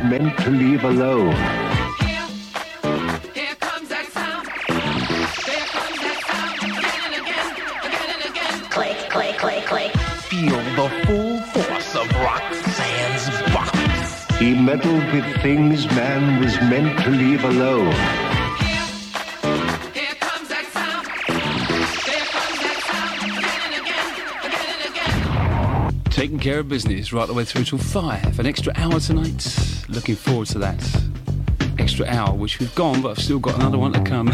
meant to leave alone. Here comes that sound. There comes that sound. Again and again. Click, click, click, click. Feel the full force of Roxanne's box. He meddled with things man was meant to leave alone. Here comes that sound. There comes that sound. Again and again. Taking care of business right the way through till 5. An extra hour tonight. Looking forward to that extra hour, which we've gone, but I've still got another one to come.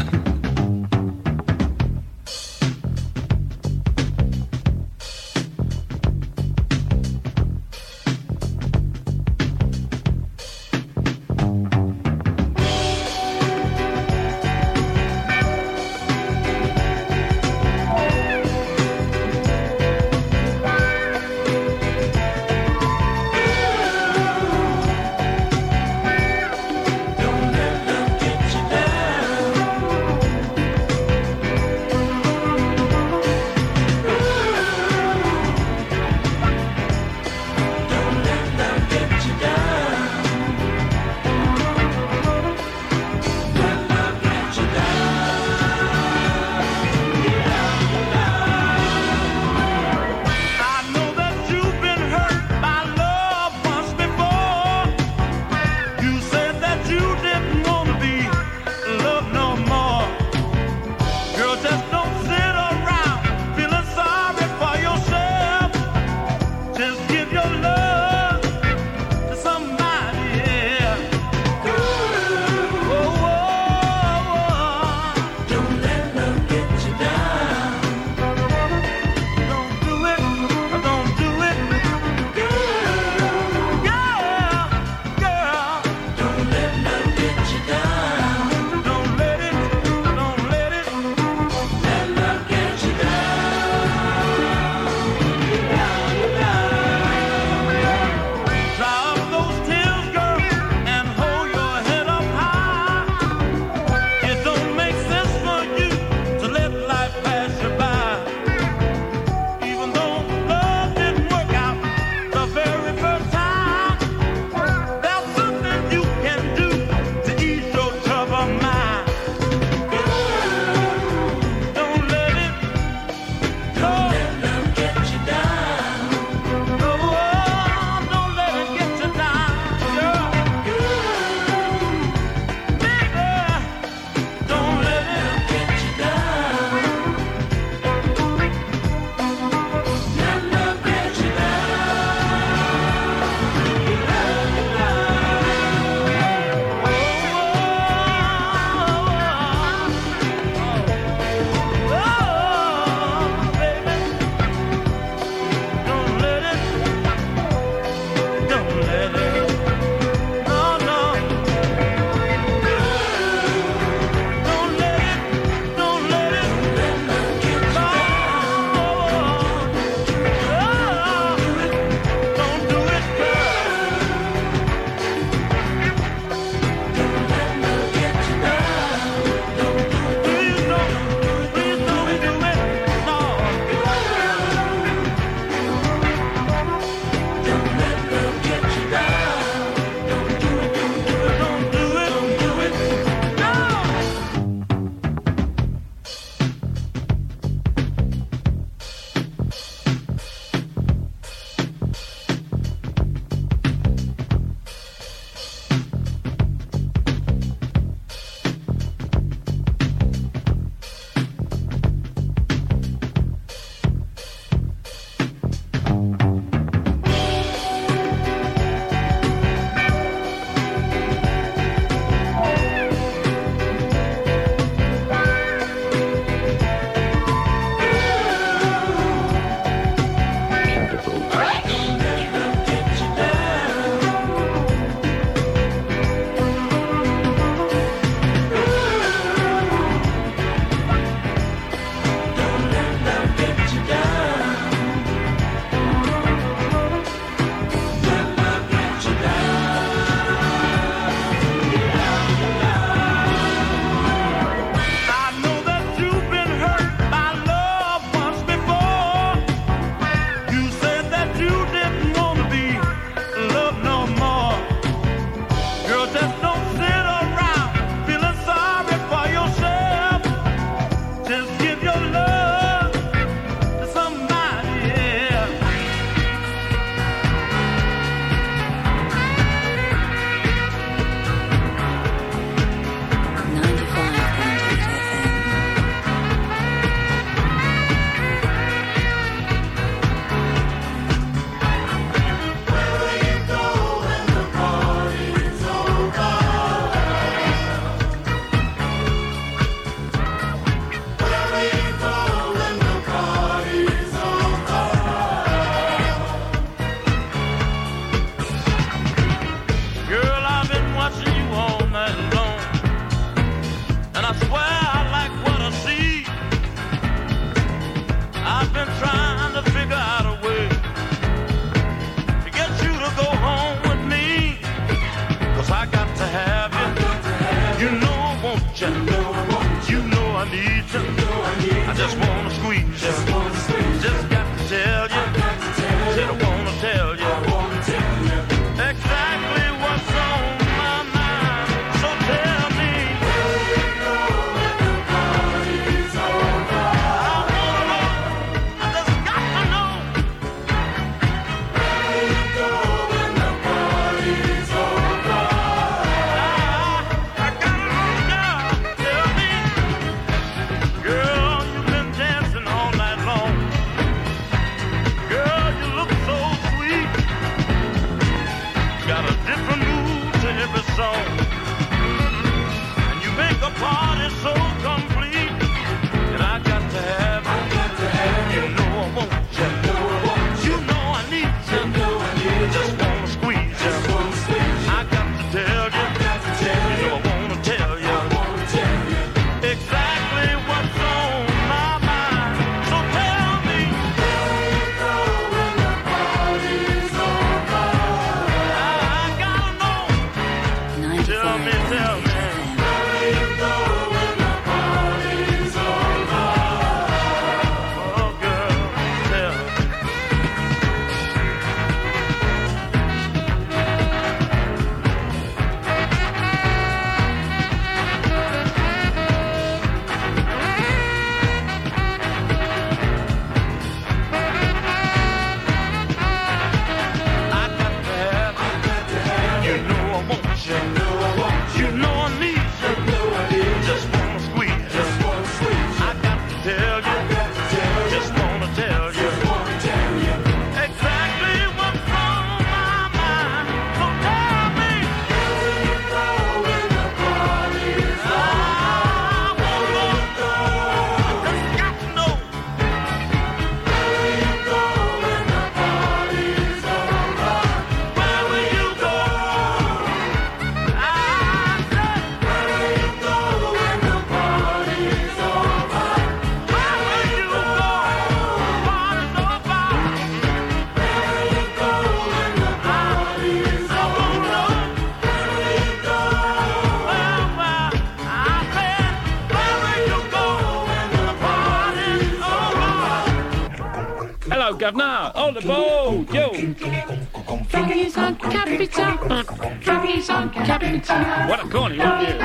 you. You know I need you. Just wanna squeeze. I got to tell you. Just wanna tell you. Exactly what's on my mind. So tell me. Where you go when the party's over? I wanna go. Just got to know. Where you go when the party's over? Where will you go? I said, where you go when the party's over? Where will you go? Party's over. Where you go when the party's over? I won't know. Where you go? Well, I said, where will you go when the party's over? Hello, Governor. On the boat. Yo. Froggies on Capital. Froggies on Capital. What a corny, aren't you?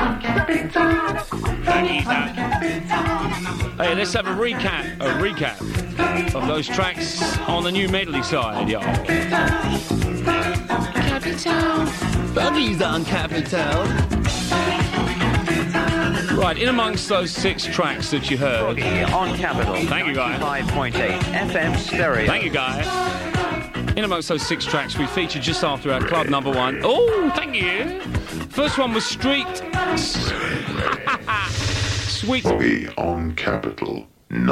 Hey, let's have a recap of those tracks on the new medley side, y'all. Capital. Buggies on Capital. Right, in amongst those 6 tracks that you heard. Froggy on Capital. Thank you, Guy. 5.8 FM stereo. Thank you, Guy. In amongst those 6 tracks we featured just after our club number 1. Oh, thank you. First one was Street. Sweet. Froggy on Capital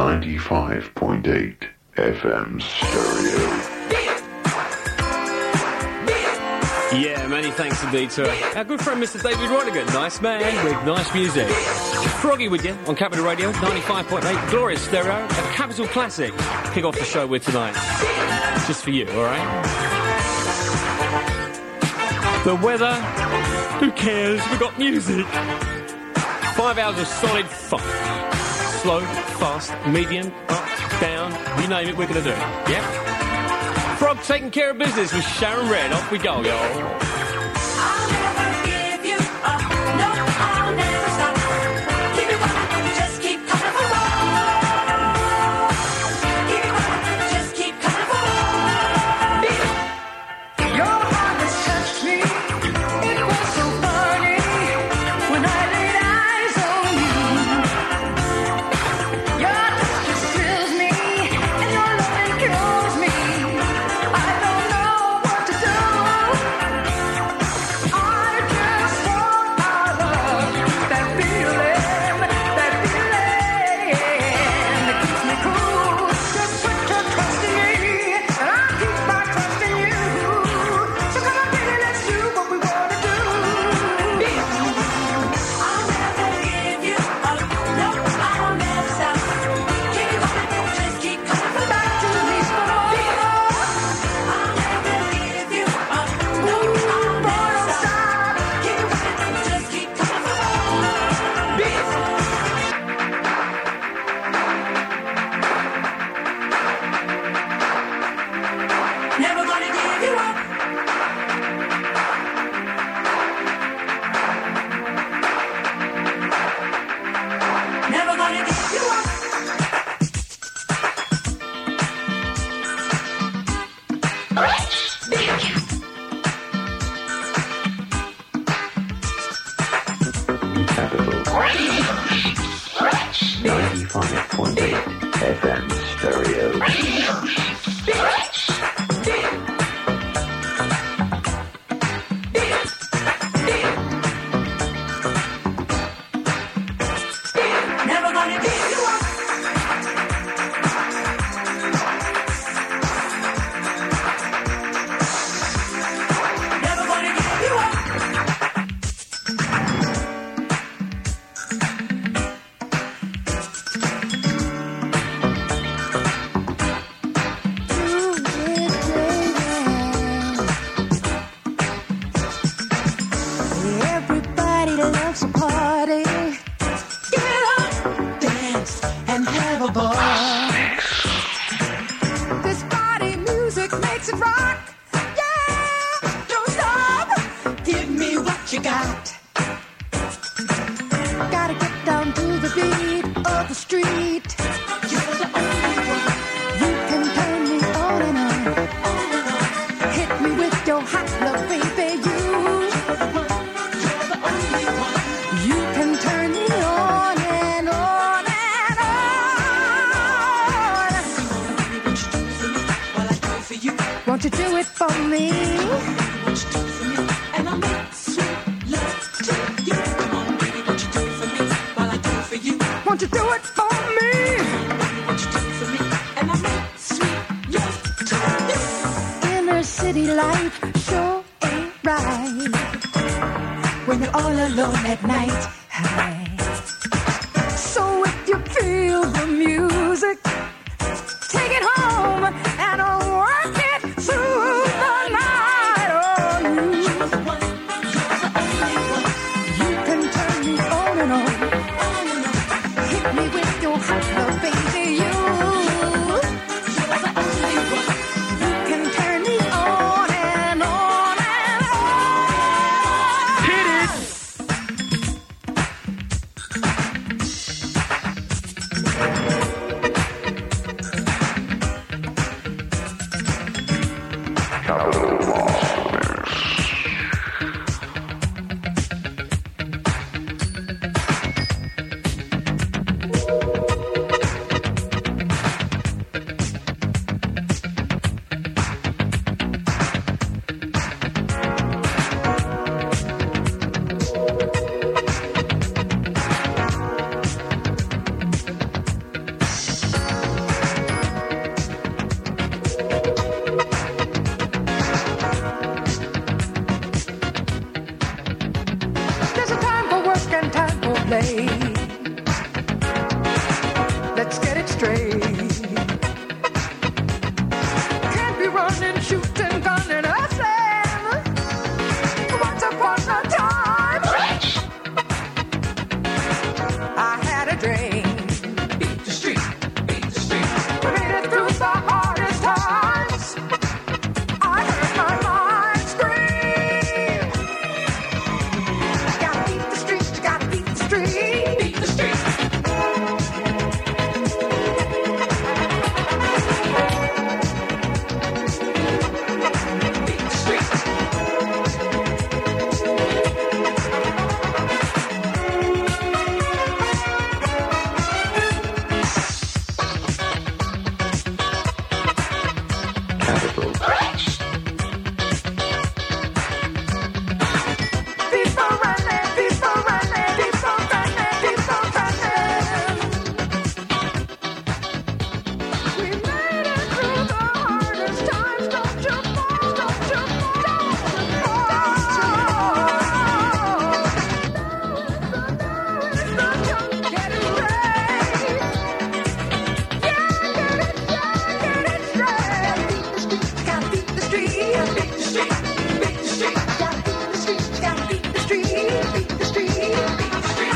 95.8 FM stereo. Yeah, many thanks indeed to our good friend Mr. David Rodigan. Nice man with nice music. Froggy with you on Capital Radio 95.8. Glorious stereo. A Capital classic. Kick off the show with tonight. Just for you, alright? The weather. Who cares? We've got music. 5 hours of solid fun. Slow, fast, medium, up, down. You name it, we're going to do it. Yeah? Frog taking care of business with Sharon Red. Off we go, y'all. I'll never give you up. No, I'll never stop. Keep it running, just keep coming for more. Keep it running, just keep coming for more. Your heart has touched me. It was so funny when I laid eyes on you. Your touch just thrills me, and your loving kills me. I don't know what to do. I just want our love. That feeling that keeps me cool. Just put your trust in me, and I'll keep my trust in you. So come on, baby, let's do what we wanna do. I'll never give you up. No, I'll never stop. Keep it running, just keep coming back to me for more. I'll never give you up. No, I'll never stop. Keep it running, just keep coming for more. Never gonna give you up. Never gonna give you up. Capital 95.8 FM stereo. Never gonna give you up. Never gonna give you up. Everybody loves a party. Get up, dance, and have a ball. This party music makes it rock. Yeah, don't stop. Give me what you got. Gotta get down to the beat of the street. You're the only one. You can turn me on and on. Hit me with your hot love, baby. You city life sure ain't right when you're all alone at night. So if you feel the music, take it home and work it through the night. Oh, you can turn me on and on. Hit me with your hot love, baby. You can turn me on and on and on. Hit it! Capital Lost Mix. There's a time for work and time for play. Let's get it straight. Can't be running, shooting, gunning, hustling. Once upon a time, I had a dream. Beat the street, beat the street. Made it through the hardest times. I heard my mind scream. Gotta beat the street, you gotta beat the street. Beat the street. Beat the street. Capital. People running, people running, people running, people running. We made it through the hardest times. Don't you fall, don't you fall, don't get it right. Get it straight. Beat the street, gotta beat the street. Beat the street, beat the street. Gotta beat the street, gotta beat the street. Beat the street, beat the street.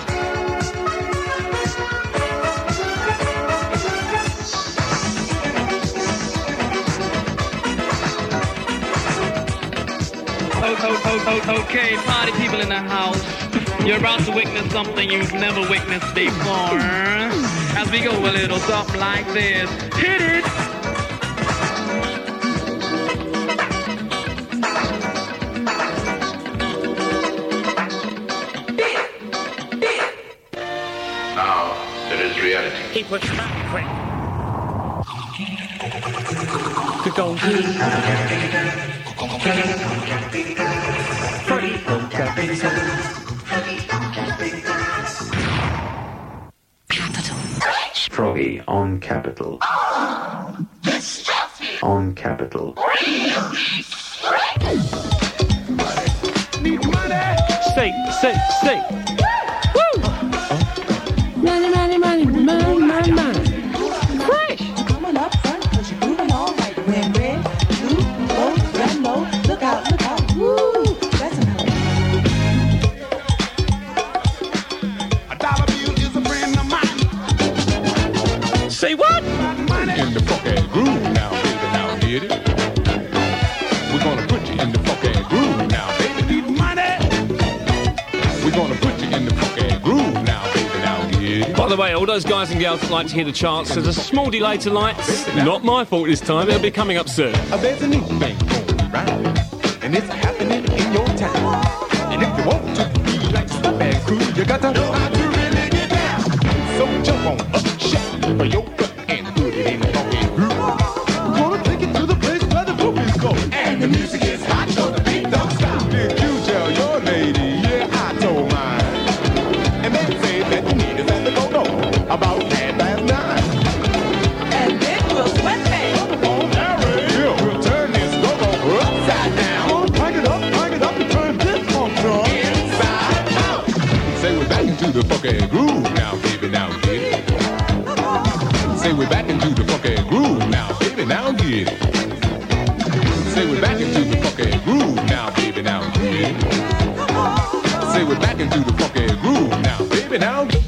Okay, party people in the house. You're about to witness something you've never witnessed before. As we go a little something like this. Hit it! Now, it is reality. He puts back quick. Good goal. Froggy on Capital. On Capital. Stay. Woo! Money. Fresh. Coming up front, cause you're moving all right. Red, blue, gold, yellow. Look out. Woo! That's enough. A dollar bill is a friend of mine. Say what? In the funky groove now, baby, now get it. We're gonna put you in the funky groove now, baby. Need money. We're gonna put you in the funky groove now, baby, now get it. By the way, all those guys and girls that like to hear the charts, there's a small delay tonight. Not my fault this time. It'll be coming up soon. There's a new thing going round, and it's happening in your town. And if you want to be like Strawberry Crew, you got to know how to really get down. So jump on up, shake for your butt, and put it in the funky groove. We're gonna take it to the place where the groupies go, and the music is hot, so the beat don't stop. Did you tell your lady? Yeah, I told mine. And they say that you need us at the go-go about 9:30. And then we'll sweat me. We'll turn this go-go funky groove now, baby, now get it. Say we're back into the funky groove now, baby, now get it. Say we're back into the funky groove now, baby, now get it. Say we're back into the funky groove now, baby, now get it.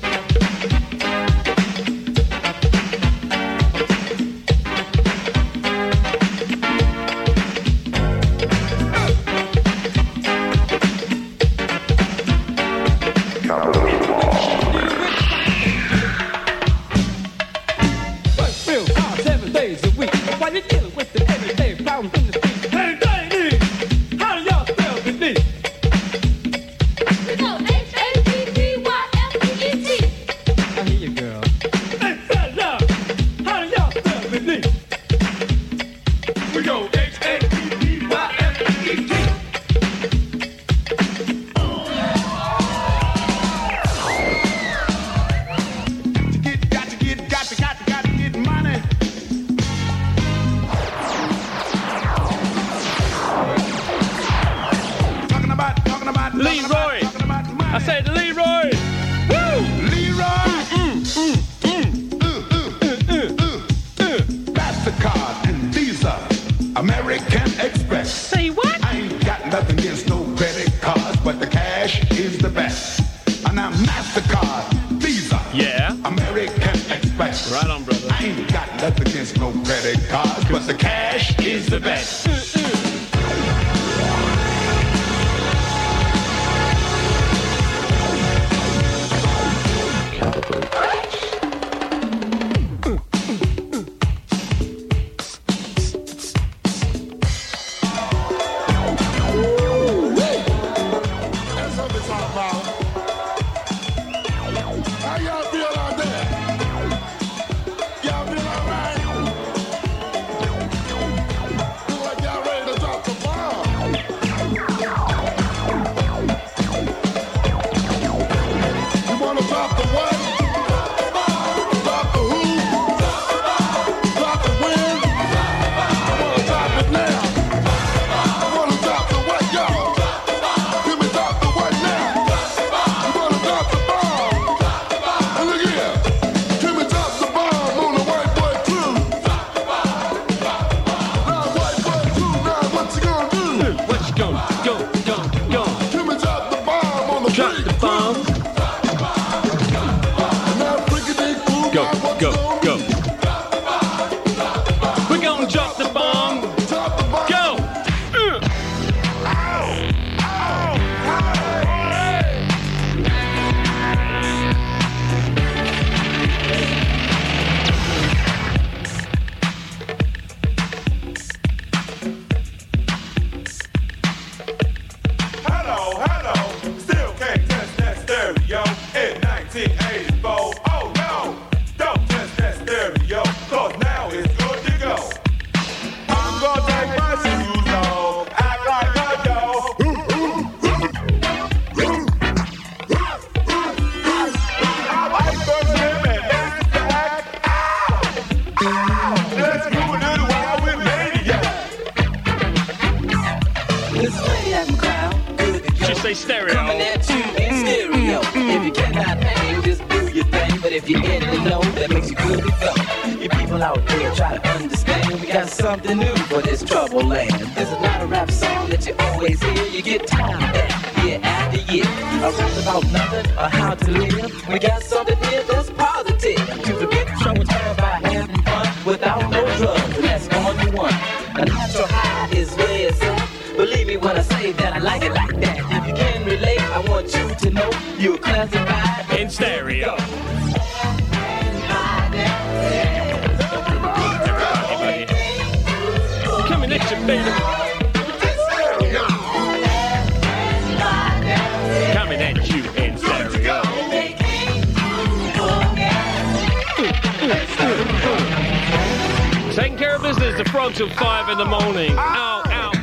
Taking care of business, the frog till 5 in the morning. Ow, ow,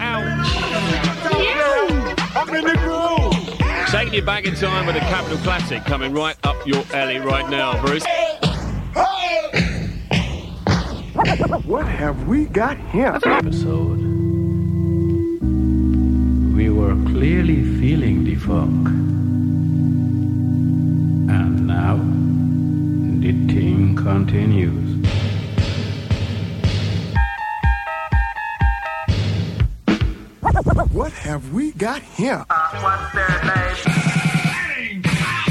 ouch. I'm in the groove. Taking you back in time with a Capital Classic coming right up your alley right now, Bruce. What have we got here? Episode. We were clearly feeling the funk. And now, the thing continues. What have we got here? What's their name?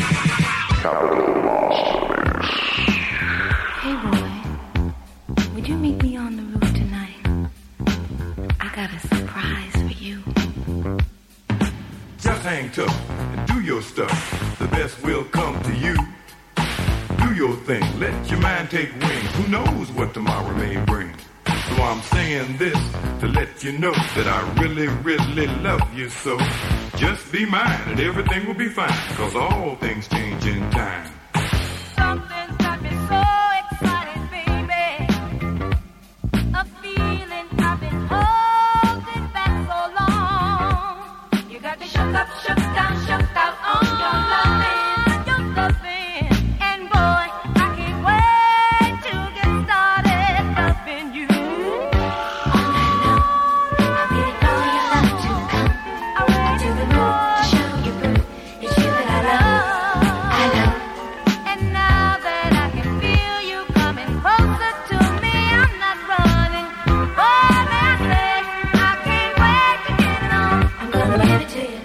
Hey boy, would you meet me on the roof tonight? I got a surprise for you. Just hang tough and do your stuff. The best will come to you. Do your thing, let your mind take wing. Who knows what tomorrow may bring? So I'm saying this to let you know that I really, really love you so. Just be mine and everything will be fine, cause all things change in time. Something's got me so excited, baby. A feeling I've been holding back so long. You got me shook up, shook down, shook out on your loving, your loving. And boy, I can't wait to get started loving you. All night long, I'll be all your love to come. I wait to the roof to show you proof. It's you that I love, I love. And now that I can feel you coming closer to me, I'm not running. Boy, may I say, I can't wait to get it on. I'm gonna give it to you.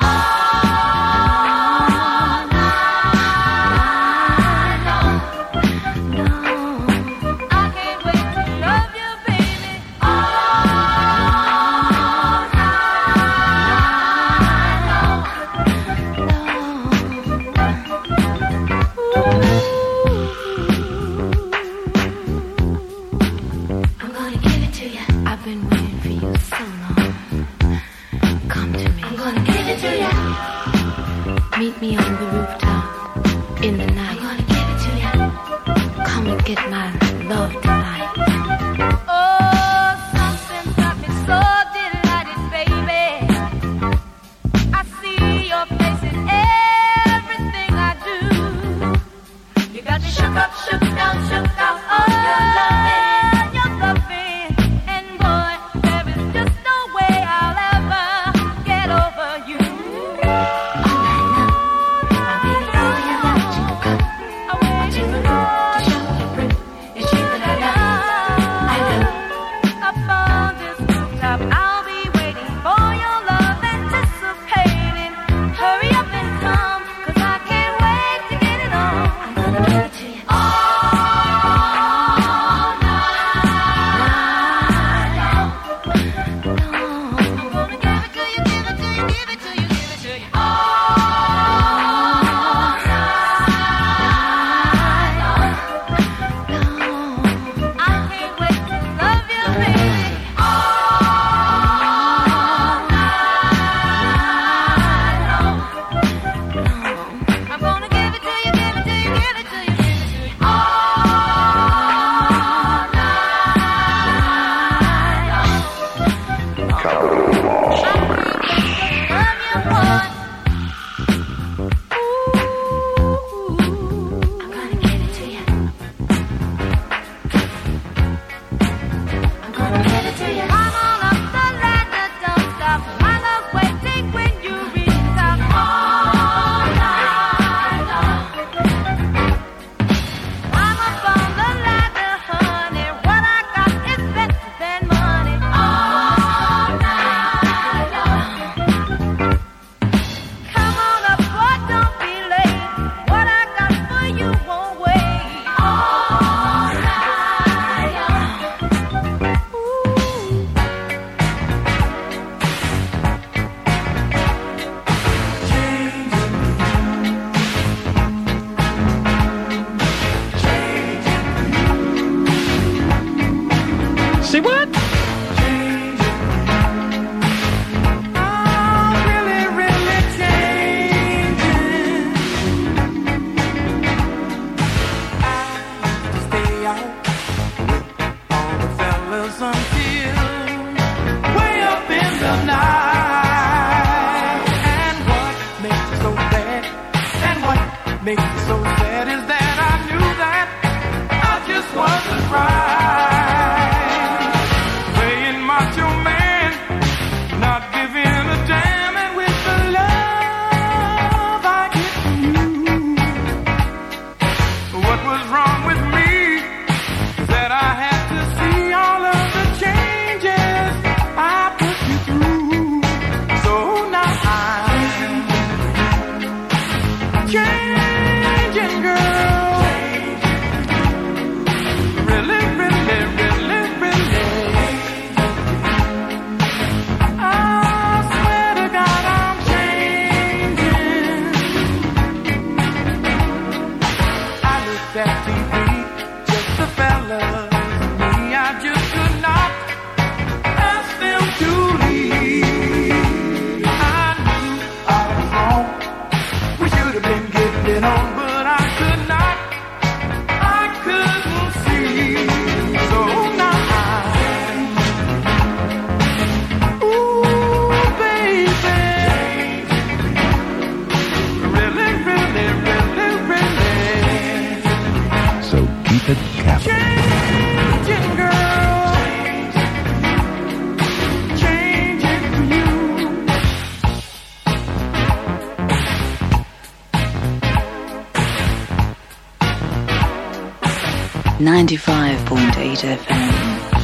I can't wait to love you, baby. I'm gonna give it to you. I've been waiting for you so long. Come to me. I'm gonna give it to you. Meet me on the rooftop in the night. I'm gonna give it to you. Come and get my love tonight. Oh, something's got me so delighted, baby. I see your face in everything I do. You got me shook up, shook down, shook out on your loving, your loving. And boy, there is just no way I'll ever get over you. All night long, I'll be all your love to come. I wait To the roof to show you proof. It's you that I love, I love. up on this rooftop, I'll be waiting for your love, anticipating. Hurry up and come, 'cause I can't wait to get it on. I'm gonna give it to you. I'm gonna give it to you, give it to you, give it to you, give it to you. I can't wait to love you, baby. I'm gonna give it to you, give it to you, give it to you, give it to you. Love you, boy. I'm gonna give it to you. I'm gonna give it to you. Come on up the ladder, don't stop. My love waiting when you reach the top. All night long. I'm up on the ladder, honey. What I got is better than money. All night long. Come on up, boy, don't be late. What I got for you won't wait. All night long. See what? Really, really changing. Stay out with all the fellas until way up in the night. And what makes it so bad? And what makes it so sad is that I knew that I just wasn't right. Playing macho man, not giving a damn, and with the love I get from you, changing, girl. Really, really, really, really. I swear to God I'm changing. I looked at TV, just the fellas, me, I just could not ask them to leave. I knew I was wrong. We should have been getting on, but I could not. I couldn't see. So now ooh, baby. Really, really, really, really. So keep it capital. Changing, girl. Changing for you. 95.8 FM.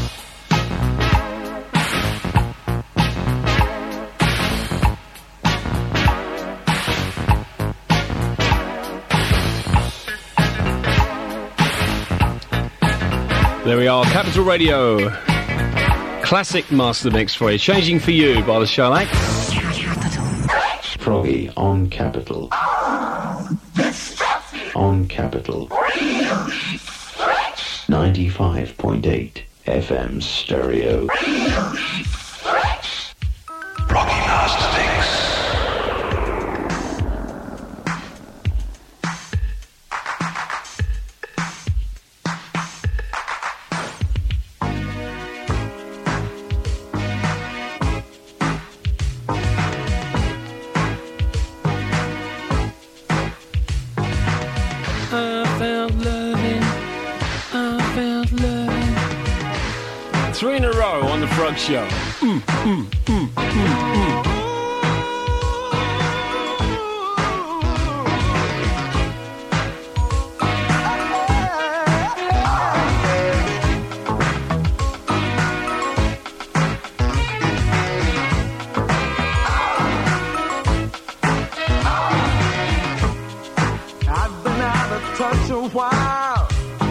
There we are, Capital Radio. Classic master mix for you. Changing for You by the Shellac. Froggy on Capital. On Capital. 95.8 FM stereo. Rocky Master Mix. Three in a row on the Frog Show. I've been out of touch a while.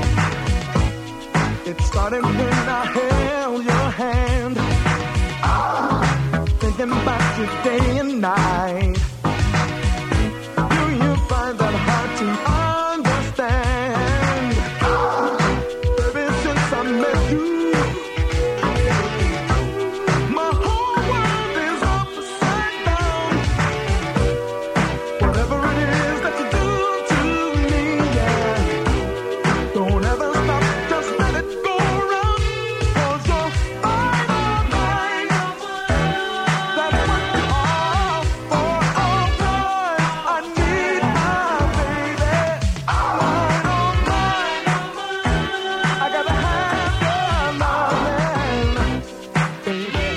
It started when I held your hand. Thinking about you day and night. Do you find that hard to understand? Baby, since I met you, my whole world is upside down. Whatever it is that you do to me, yeah, don't ever stop, just let it go around. 'Cause you're mine, all mine. That's what you are for all time. I need my baby. Mine, all mine. I gotta have your loving, baby.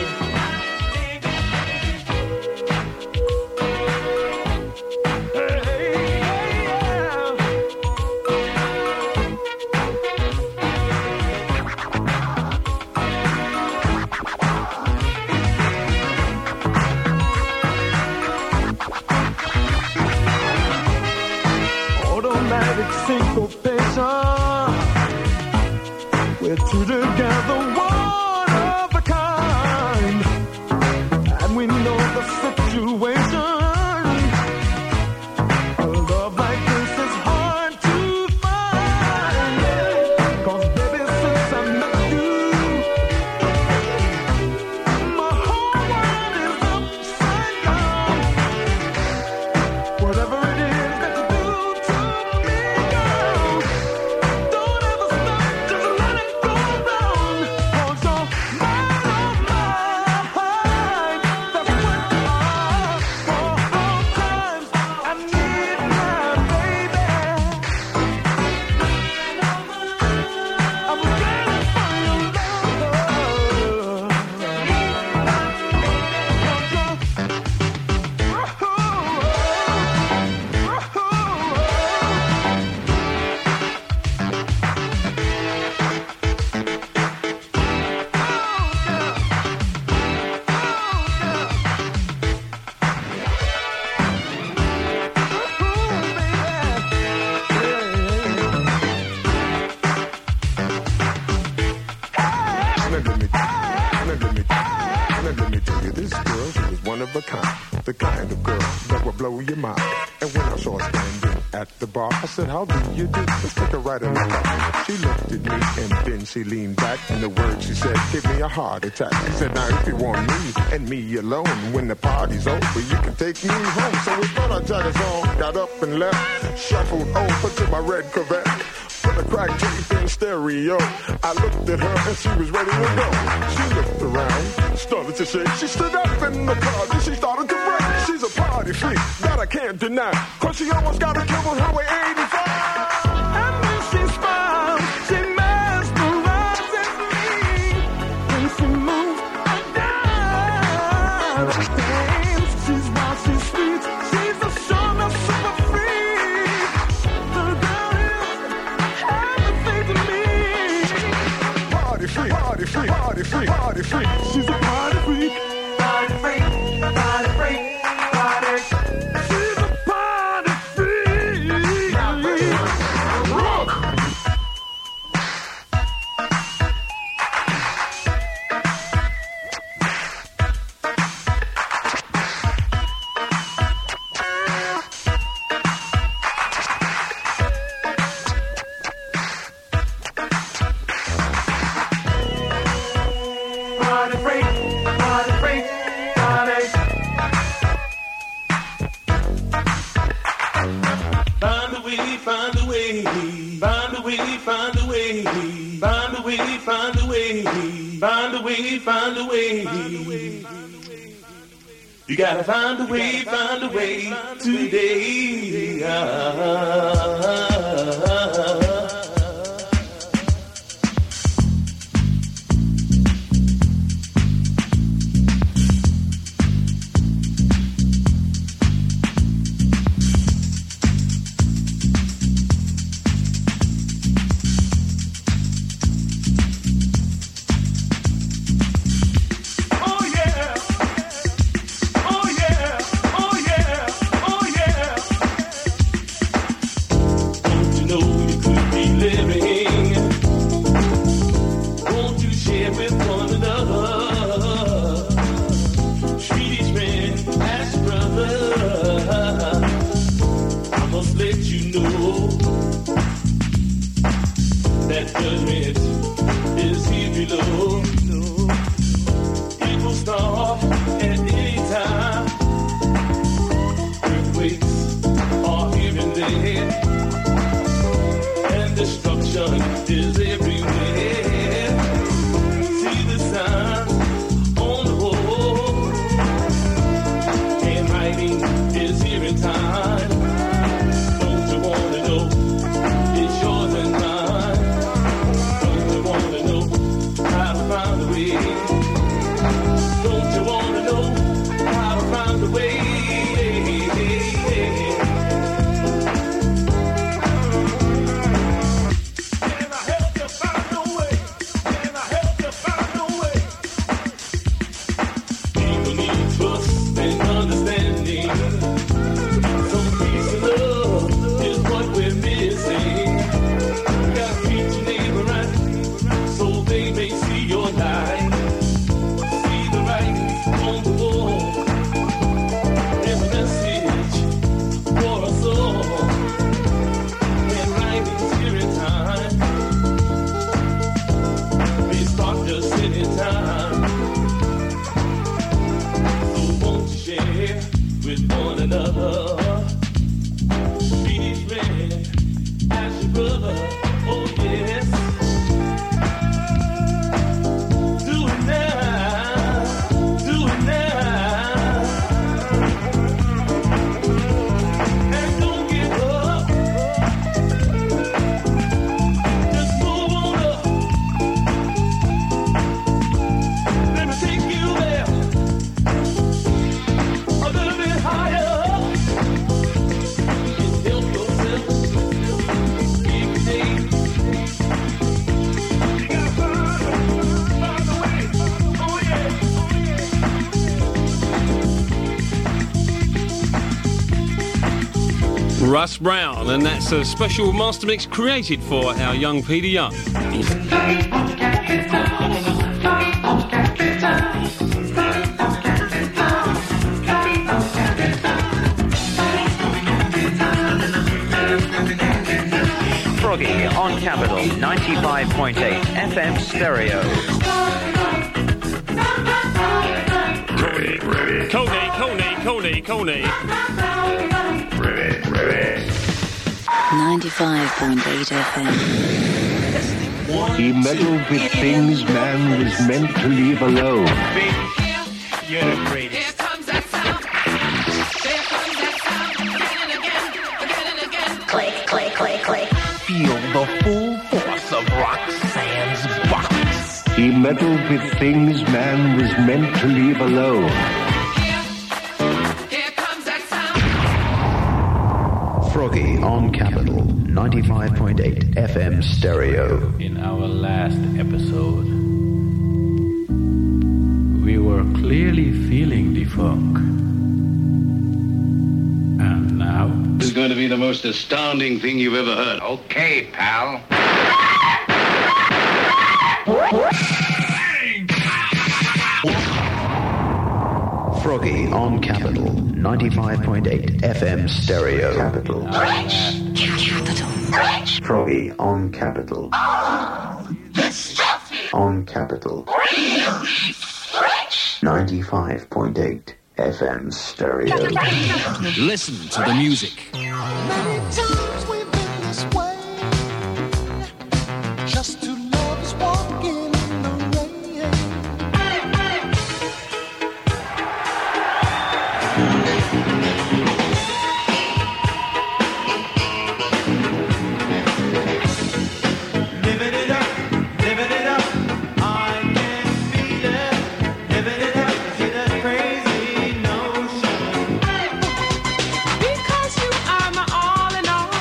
Automatic syncopation. We're two together, one of a kind. And we know the situation. A love like this is hard to find. 'Cause baby, since I met you, my whole world is upside down. Whatever it is that you do to me, girl, don't ever stop, just let it go round. kind of girl that will blow your mind. And when I saw her standing at the bar, I said, how do you do? Let's take a ride in the car. She looked at me and then she leaned back, and the words she said gave me a heart attack. She said, now if you want me and me alone, when the party's over, you can take me home. So we put our jackets on, got up and left, shuffled over to my red Corvette. Put a crack tape in stereo. I looked at her and she was ready to go. She looked around, started to shake. She stood up in the car, then she started to break. She's a party freak, that I can't deny. Cause she almost got a kill on Highway 85. And then she smiles, she mesmerizes me. And she moves and down. She's wild, she's sweet, she's a sure super freak. The girl is everything to me. Party freak, party freak, party freak, party freak. She's a party freak. Party freak, party freak, party. She's a party freak. Rock. Party freak, party freak, party. Find a way, find a way, find a way, find a way, find a way, find a way, find a way, find a way. You gotta find a way today. Oh yeah, oh yeah, oh yeah, oh yeah. Don't you know you could be living? Won't you share with one another? Treat each man as brother. I must let you know that judgment is here below. It will start at any time. Earthquakes are here and there, and destruction is everywhere. See the signs on the wall, and writing is here in time. Don't you wanna know it's yours and mine? Don't you wanna know how to find a way? Don't you wanna know how to find a way? Can I help you find a way? Can I help you find a way? People need trust and understanding. Some peace and love is what we're missing. You gotta treat your neighbor right, so they may see your light. See the writing on the wall, and a message for us all. And writing's here in time, they start just any time. So won't you share with one another? Treat each man as your brother. Oh yes. Do it now, do it now, and don't give up. Just move on up. Let me take you there, a little bit higher up. And help yourself every day. You gotta find a way. Oh yeah. Russ Brown, and that's a special master mix created for our young Peter Young. Froggy on Capital 95.8 FM stereo. Coney. 95.8 FM. He meddled with things man was meant to leave alone. You're the greatest. Click. Feel the full force of Roxanne's box. He meddled with things man was meant to leave alone. Froggy on Capital 95.8 FM stereo. In our last episode, we were clearly feeling the funk. And now, This is going to be the most astounding thing you've ever heard. Okay, pal. Froggy on Capital 95.8 FM stereo. Capital. Froggy on Capital. On Capital 95.8 FM stereo. Listen to the music. Many times we've been this way. Just two lovers walking in the rain. Living it up. I can feel it. Living it up to that crazy notion. Because you are my all in all.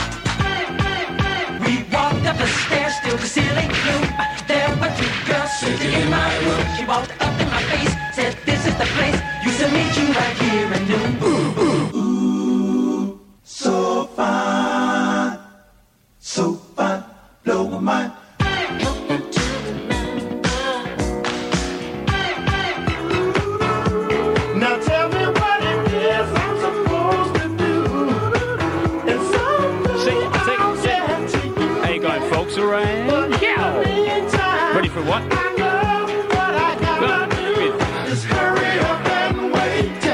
We walked up the stairs, still the ceiling blue. There were two girls sitting in my room. She walked up in my face, said, "This is the place. Used to meet you right here in noon." Ooh, ooh, ooh, So fine, blow my mind. Now tell me what it is I'm supposed to do. It's How you going, folks? Around? Yeah. Ready for what? Just hurry up and wait.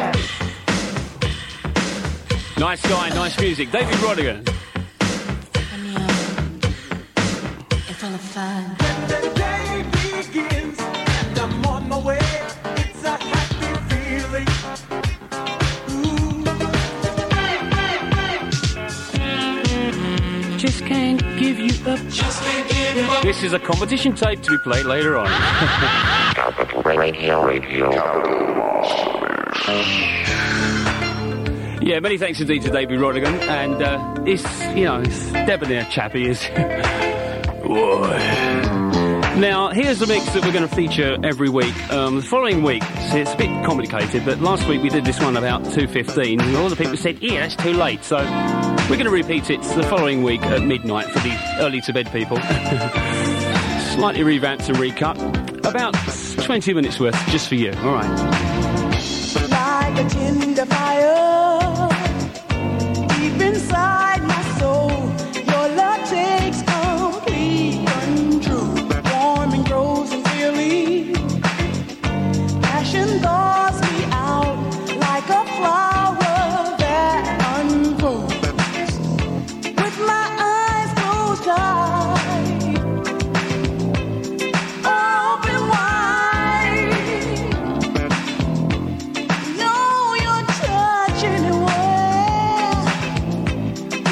Nice guy, nice music. David Rodigan. It's all fun. The day begins and I'm on my way. It's a happy feeling. Just can't give you up. Just can't give you up. This is a competition tape to be played later on. Capital Radio. Yeah, many thanks indeed to David Rodigan. And it's debonair chap he is. Whoa. Now, here's the mix that we're going to feature every week. The following week, it's a bit complicated, but last week we did this one about 2:15, and all the people said, yeah, that's too late. So we're going to repeat it the following week at midnight for the early-to-bed people. Slightly revamped and recut. About 20 minutes worth just for you. All right. Like a tender fire deep inside my soul, your love takes complete control. Warm and grows and feeling, passion thaws me out like a flower that unfolds. With my eyes closed tight, open wide. Know you're touching it well.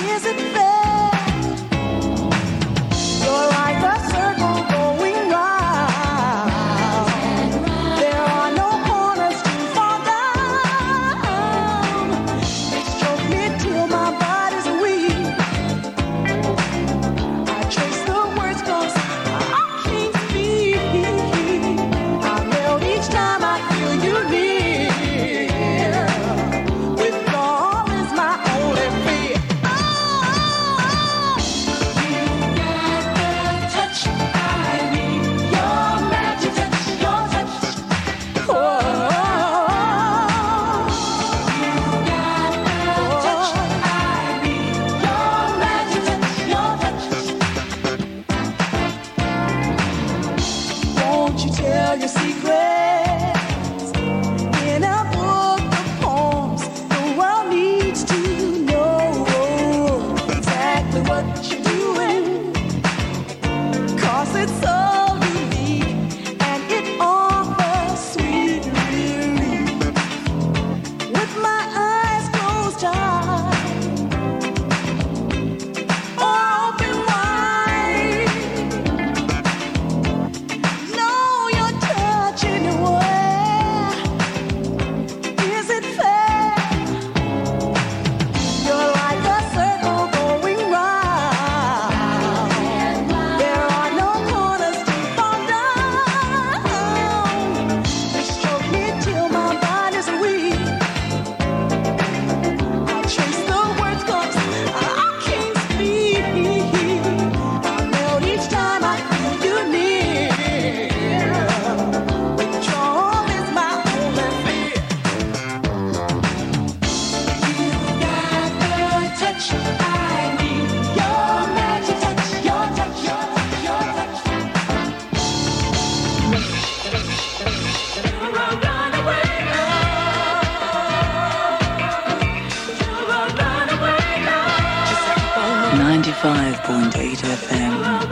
95.8 FM.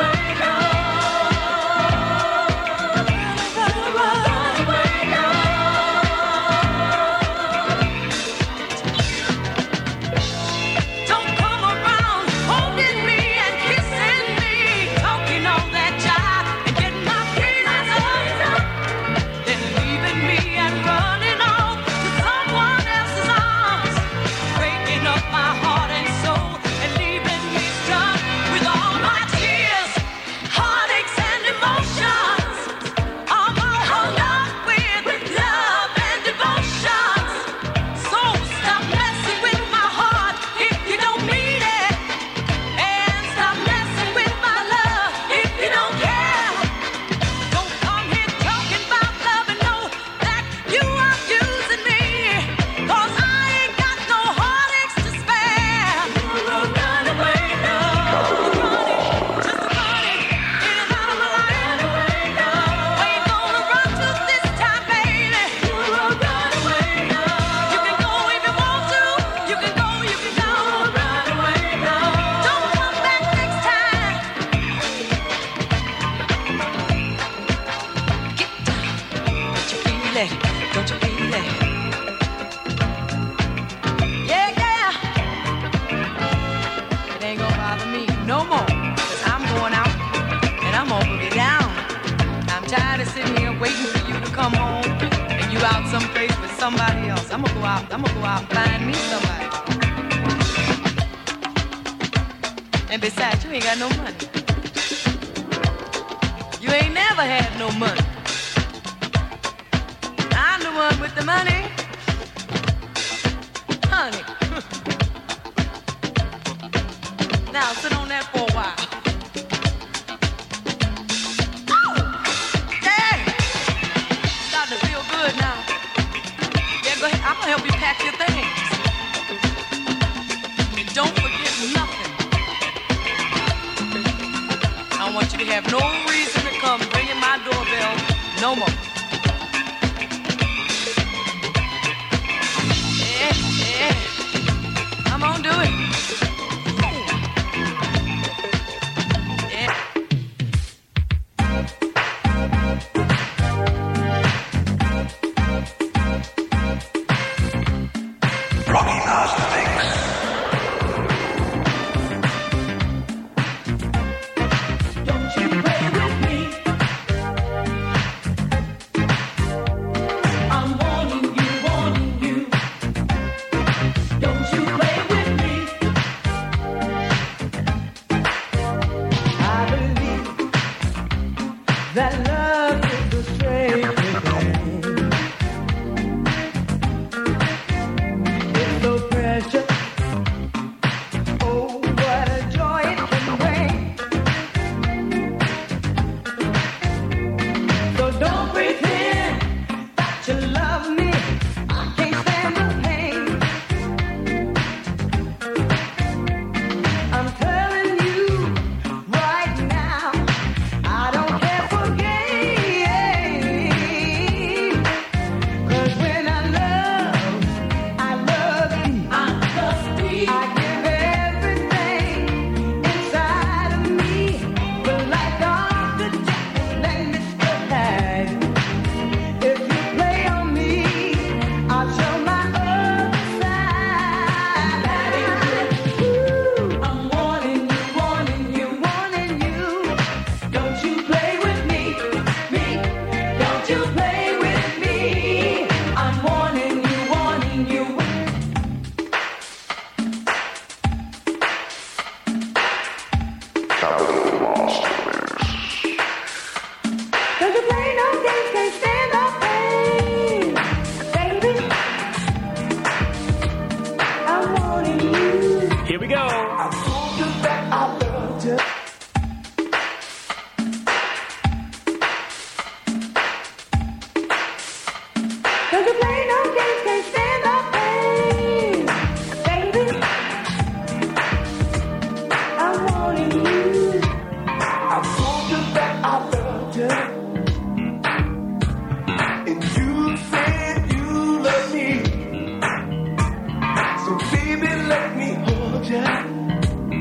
And besides, you ain't got no money. You ain't never had no money. I'm the one with the money. Honey. Now sit on that for a while. Oh! Dang! Starting to feel good now. Yeah, go ahead. I'm gonna help you pack your things. And don't forget nothing. I don't want you to have no reason to come ringing my doorbell no more. Yeah, yeah. I'm gonna do it. Yeah. Rocky Master Mix. Here we go. I told you that I loved you. Cause you play no games, can't stand the pain, baby. I'm wanting you. I told you that I loved you. And you said you love me. So baby, let me hold you.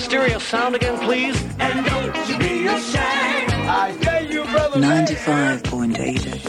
stereo sound again, please? And don't you be ashamed. I dare you, brother. 95.8 FM.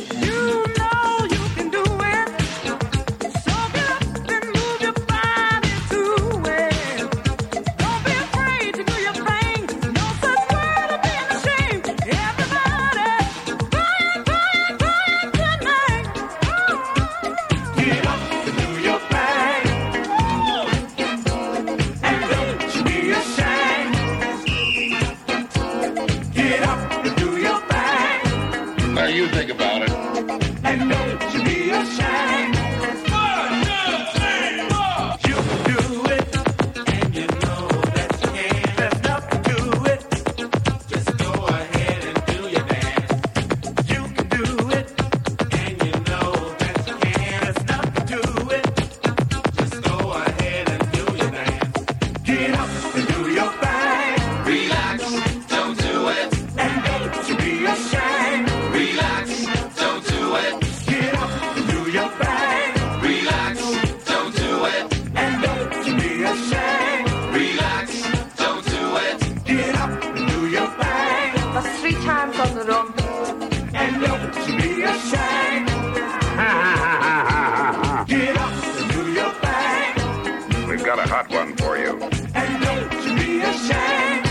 You think about it. And don't you be ashamed. 1, 2, 3, 4. You can do it, and you know that you can. There's nothing to it. Just go ahead and do your dance. You can do it, and you know that you can. There's nothing to it. Just go ahead and do your dance. Get up and do your thing. Relax, don't do it. And don't you be ashamed. Relax, don't do it. Get up and do your thing. Relax, don't do it. And don't you be ashamed. Relax, don't do it. Get up and do your thing. That's 3 times on the run. And don't you be ashamed. Get up and do your thing. We've got a hot one for you. And don't you be ashamed.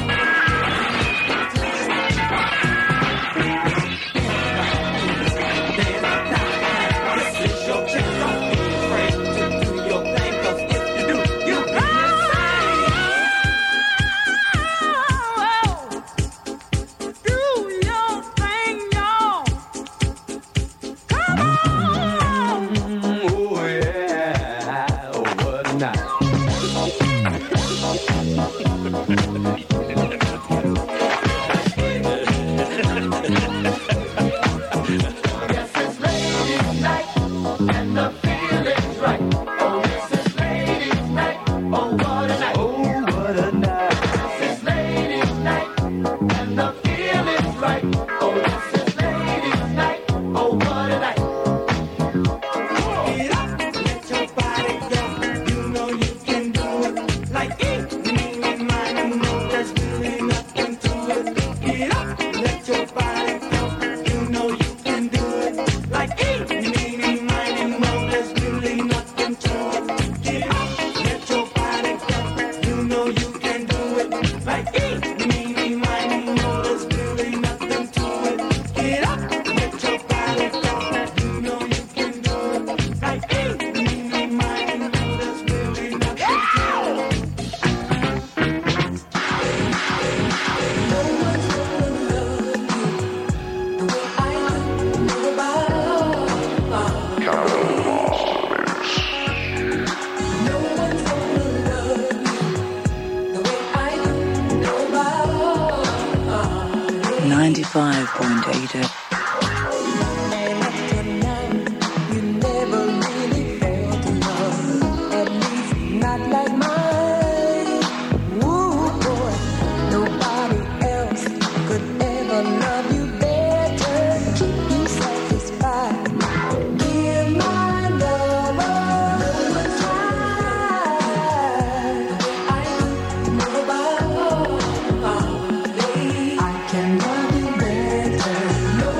I can love you better.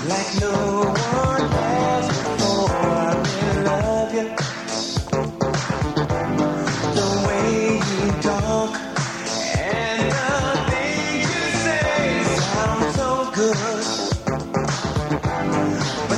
like no one has before. I really love you. The way you talk and the things you say sound so good. But